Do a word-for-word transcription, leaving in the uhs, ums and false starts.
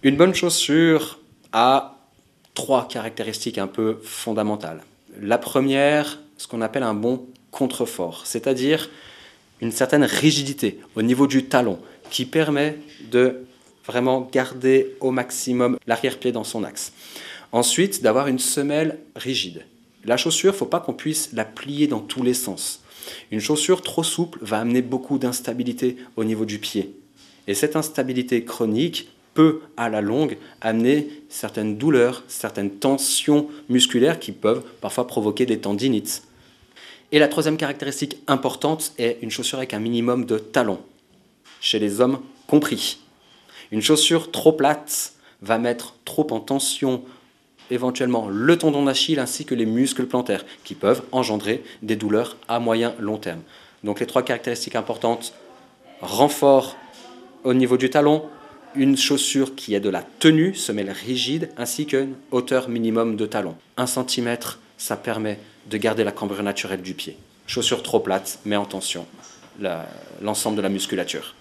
Une bonne chaussure a trois caractéristiques un peu fondamentales. La première, ce qu'on appelle un bon contrefort, c'est-à-dire une certaine rigidité au niveau du talon qui permet de vraiment garder au maximum l'arrière-pied dans son axe. Ensuite, d'avoir une semelle rigide. La chaussure, il ne faut pas qu'on puisse la plier dans tous les sens. Une chaussure trop souple va amener beaucoup d'instabilité au niveau du pied. Et cette instabilité chronique peut, à la longue, amener certaines douleurs, certaines tensions musculaires qui peuvent parfois provoquer des tendinites. Et la troisième caractéristique importante est une chaussure avec un minimum de talon, chez les hommes compris. Une chaussure trop plate va mettre trop en tension éventuellement le tendon d'Achille ainsi que les muscles plantaires qui peuvent engendrer des douleurs à moyen long terme. Donc les trois caractéristiques importantes, renfort au niveau du talon, une chaussure qui a de la tenue, semelle rigide, ainsi qu'une hauteur minimum de talon. Un centimètre, ça permet de garder la cambrure naturelle du pied. Chaussure trop plate met en tension l'ensemble de la musculature.